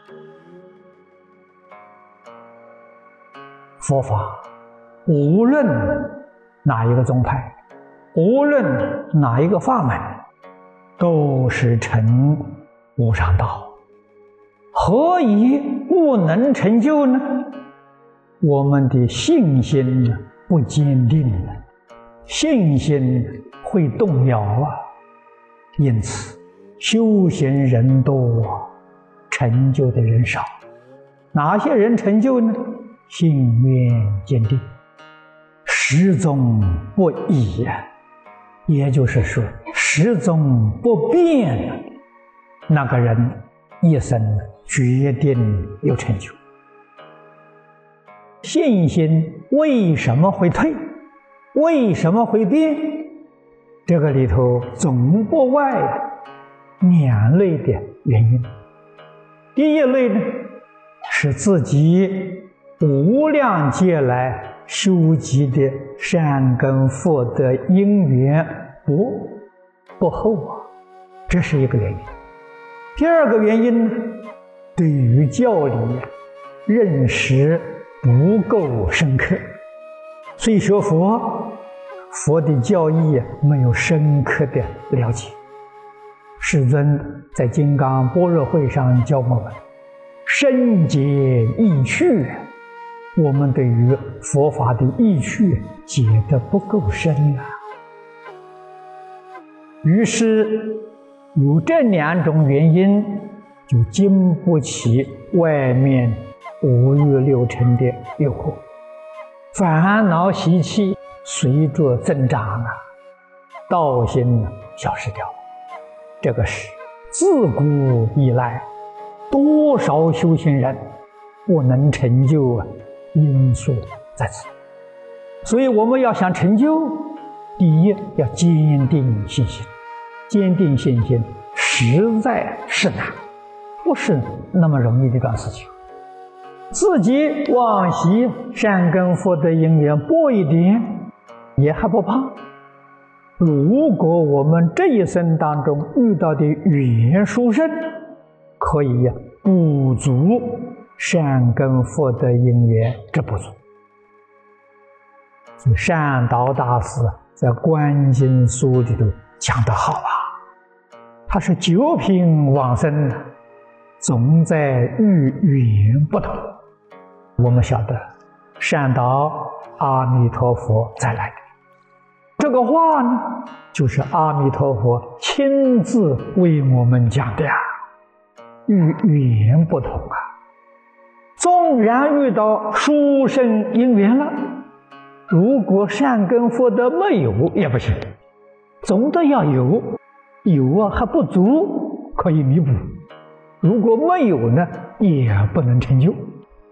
佛法无论哪一个宗派，无论哪一个法门，都是成无上道。何以不能成就呢？我们的信心不坚定了，信心会动摇啊。因此修行人多，成就的人少。哪些人成就呢？信愿坚定，始终不移啊，也就是说始终不变啊，那个人一生决定有成就。信心为什么会退？为什么会变？这个里头总不外两类的原因。第一类呢，是自己无量劫来修集的善根福德因缘不厚啊，这是一个原因。第二个原因呢，对于教理认识不够深刻，所以学佛的教义没有深刻的了解。世尊在金刚般若会上教我们深解意趣，我们对于佛法的意趣解得不够深啊。于是有这两种原因，就经不起外面五欲六尘的诱惑，烦恼习气随着增长啊，道心消失掉了。这个是自古以来多少修行人不能成就啊，因素在此。所以我们要想成就，第一要坚定信心。坚定信心实在是难，不是那么容易的一桩事情。自己往昔善根福德因缘薄一点也还不怕。如果我们这一生当中遇到的缘殊胜，可以补足善根福德因缘之不足。所以善导大师在《观经书》里头讲得好啊，他是九品往生，总在遇缘不同。我们晓得善导阿弥陀佛再来的这个话呢，就是阿弥陀佛亲自为我们讲的呀。遇缘不同啊，纵然遇到殊胜因缘了，如果善根福德没有也不行，总得要有，有还不足可以弥补，如果没有呢，也不能成就。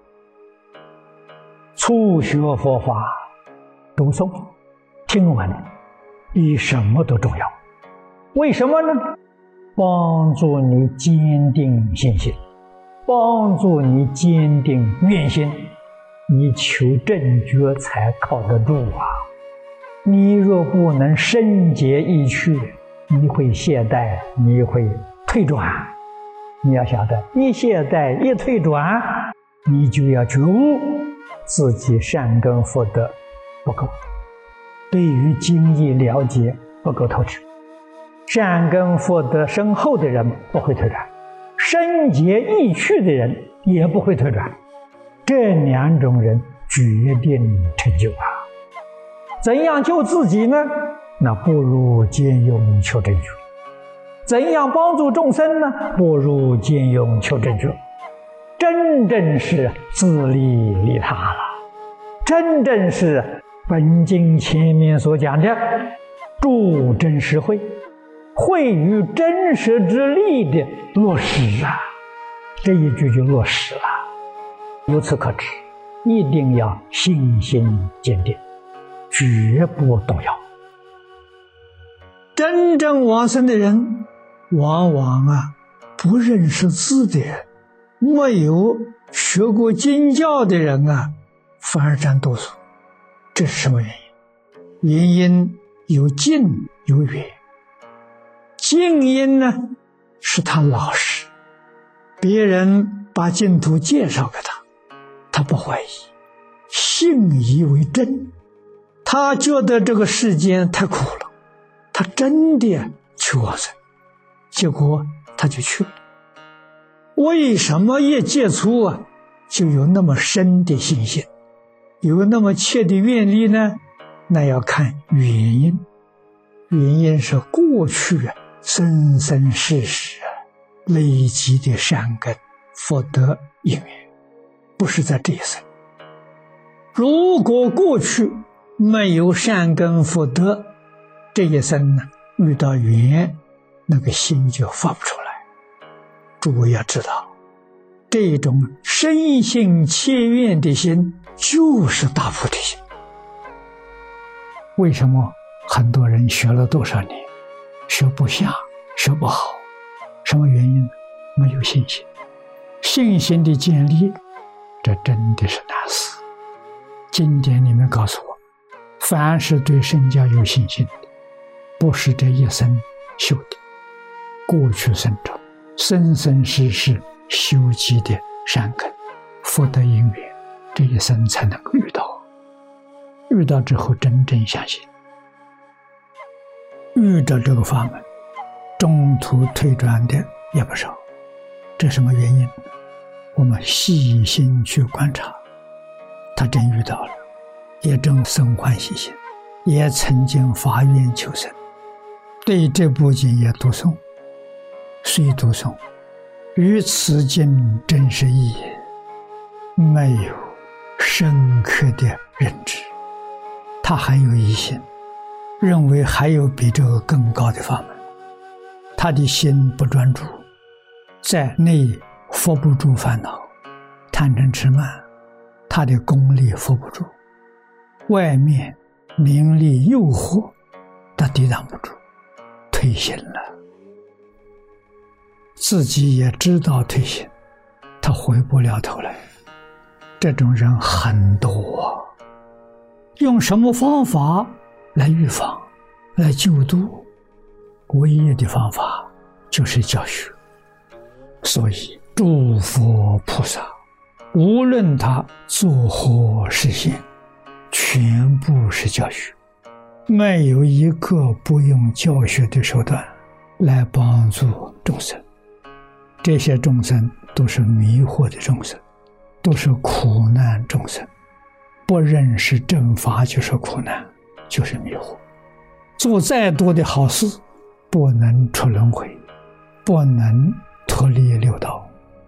初学佛法，读诵听闻比什么都重要。为什么呢？帮助你坚定信心，帮助你坚定愿心，你求正觉才靠得住啊。你若不能深解意趣，你会懈怠，你会退转。你要晓得，一懈怠一退转，你就要觉悟自己善根福德不够，对于经义了解不够透彻。善根福德深厚的人不会退转，深解意趣的人也不会退转。这两种人决定成就啊。怎样救自己呢？那不如坚勇求正觉。怎样帮助众生呢？不如坚勇求正觉。真正是自利利他了，真正是本经前面所讲的助真实惠，惠于真实之力的落实啊。这一句就落实了。由此可知，一定要信心坚定，绝不动摇。真正往生的人往往不认识字的人，没有学过经教的人反而占多数。这是什么原因？原因有近有远。近因呢，是他老实，别人把净土介绍给他，他不怀疑，信以为真。他觉得这个世间太苦了，他真的去往生，结果他就去了。为什么一接触就有那么深的信心，有那么切的愿力呢？那要看原因。原因是过去生生世世累积的善根福德因缘，不是在这一生。如果过去没有善根福德，这一生呢遇到缘，那个心就发不出来。诸位要知道，这种深信切愿的心就是大菩提心。为什么很多人学了多少年学不下，学不好？什么原因？没有信心。信心的建立，这真的是难事。经典里面告诉我，凡是对圣教有信心的，不是这一生修的，过去生中生生世世修积的善根福德因缘，这一生才能够遇到。遇到之后真正相信，遇到这个法门中途退转的也不少。这什么原因？我们细心去观察，他真遇到了，也正生欢喜心，也曾经发愿求生，对这部经也读诵。虽读诵，与此经真实意义没有深刻的认知，他还有疑心，认为还有比这个更高的法门。他的心不专注，在内伏不住烦恼，贪嗔痴慢，他的功力伏不住，外面名利诱惑他抵挡不住，退心了。自己也知道退心，他回不了头来。这种人很多。用什么方法来预防，来救度？唯一的方法就是教学。所以诸佛菩萨无论他作何事情，全部是教学，没有一个不用教学的手段来帮助众生。这些众生都是迷惑的众生，都是苦难众生，不认识正法就是苦难，就是迷惑。做再多的好事，不能出轮回，不能脱离六道。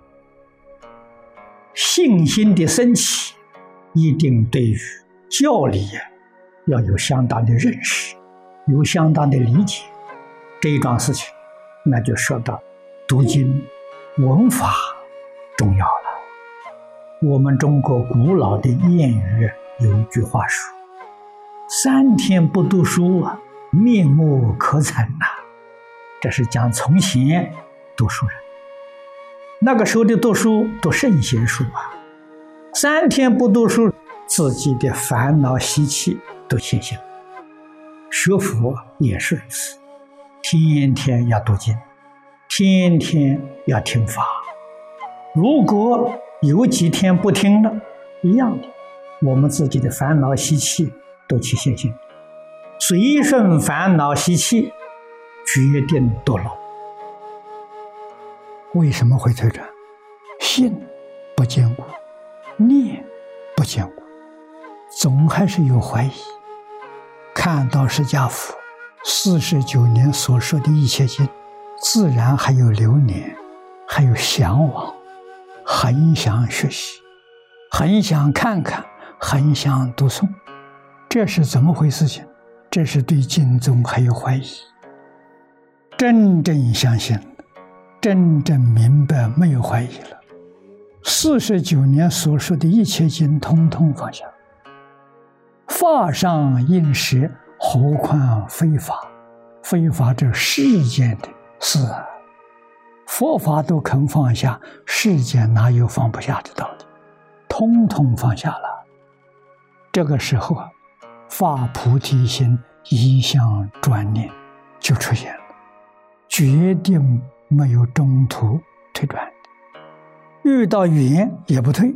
信心的升起，一定对于教理要有相当的认识，有相当的理解。这一桩事情，那就说到读经闻法重要了。我们中国古老的谚语有一句话说：“3天不读书面目可憎呐。”这是讲从前读书人，那个时候的读书读圣贤书3天不读书，自己的烦恼习气都清醒了。学佛也是如此，天天要读经，天天要听法。如果有几天不听了，一样的，我们自己的烦恼习气都去现行，随顺烦恼习气，决定堕落。为什么会退转？信不坚固，念不坚固，总还是有怀疑。看到释迦佛49年所说的一切经，自然还有留念，还有向往，很想学习，很想看看，很想读诵。这是怎么回事情？这是对经宗还有怀疑。真正相信，真正明白，没有怀疑了，49年所说的一切经通通放下。法上应舍，何况非法？非法这世间的事佛法都肯放下，世间哪有放不下的道理？通通放下了。这个时候发菩提心，一向专念就出现了，决定没有中途退转。 遇到缘也不退。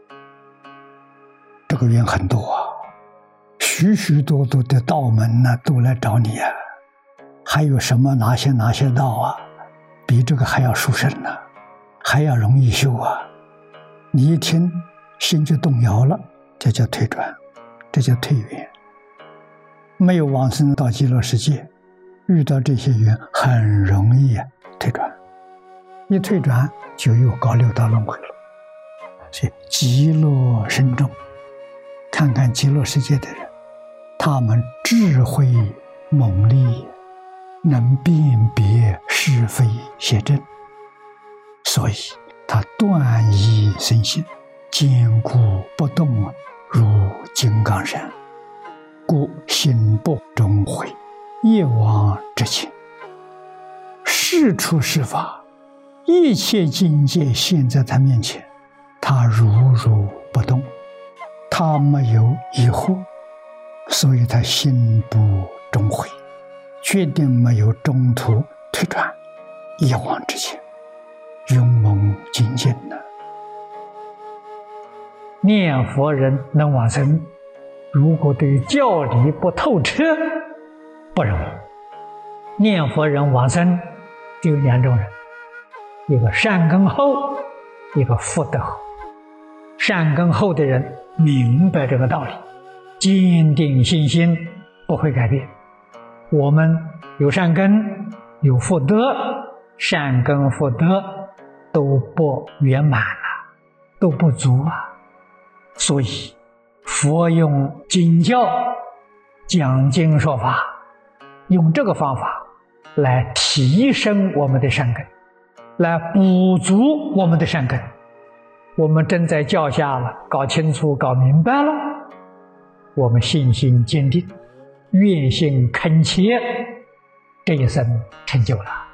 这个缘很多啊，许许多多的道门呢都来找你啊。还有什么哪些道啊，比这个还要殊胜呢，还要容易修啊。你一听心就动摇了，这叫退转，这叫退缘。没有往生到极乐世界，遇到这些缘很容易退转，一退转就又搞六道轮回了。所以极乐深重，看看极乐世界的人，他们智慧猛烈，能辨别是非邪正，所以他断疑生信，坚固不动，如金刚山，故心不终悔，一往直前。是处是法，一切境界现在他面前，他如如不动，他没有疑惑，所以他心不终悔，决定没有中途退转，一往直前，勇猛精进呢。念佛人能往生，如果对教理不透彻，不容易。念佛人往生只有两种人，一个善根厚，一个福德厚。善根厚的人明白这个道理，坚定信心，不会改变。我们有善根，有福德，善根福德都不圆满了，都不足啊。所以佛用经教讲经说法，用这个方法来提升我们的善根，来补足我们的善根。我们真在教下了，搞清楚搞明白了，我们信心坚定，愿心恳切，这一生成就了。